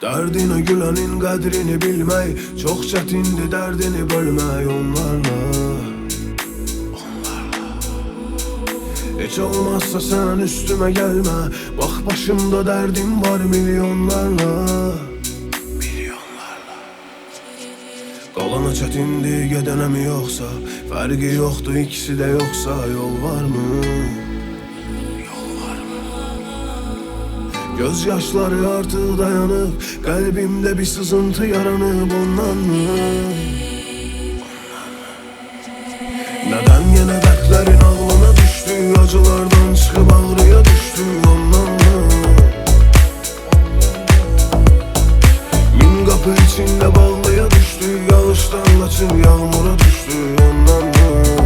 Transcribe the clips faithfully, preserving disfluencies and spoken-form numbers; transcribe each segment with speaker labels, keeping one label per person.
Speaker 1: Derdine gülenin qədrini bilmək çox çətindir, dərdini bölmək onlarla. Heç olmazsa sən üstümə gəlmə, bax başımda dərdim var milyonlarla. Milyonlarla. Qalana çətindir, gedənə mi yoxsa, fərqi yoxdur, ikisi də yoxsa yol varmı? Göz yaşları artıq dayanıb, qəlbimdə bir sızıntı yaranıb ondan mı? Nədən yenə dərdlərin ağlına düşdü, acılardan çıxıb ağrıya düşdü ondan mı? Min qapı içində bağlıya düşdü, yağışdan qaçıb yağmura düşdü ondan mı?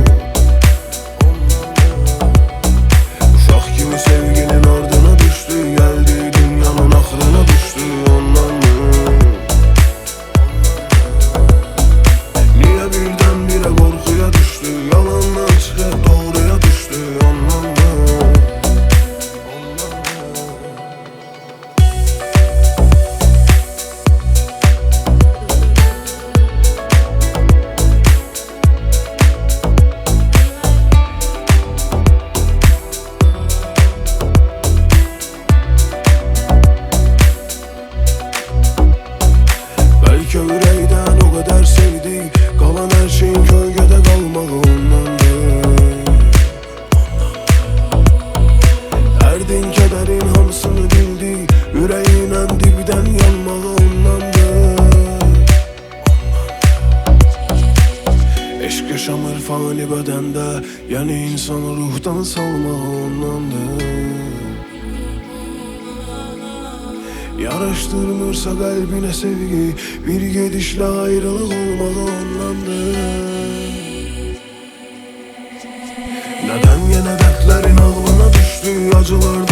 Speaker 1: Uşaq kimi sevginin ardına düşdü, gəldi dünyanın axırına düşdü ondan mı? Niyə birdən birə qorxuya düşdü, yalandan çıxıb doğruya düşdü ondan mı? Bəlkə ürəkdən o qədər sevdik, qalan hər şeyin kölgədə qalmağı ondandır. Dərdin, kədərin hamısını bildik, ürəyinlə dibdən yanmağı ondandır. Eşq yaşamır fani bədəndə, yəni insanı ruhdan salmağı ondandır. Yaraşdırmırsa qəlbinə sevgi, bir gedişlə ayrılıq olmağı ondandır. Nədən yenə dərdlərin ağlına düşdü, acılar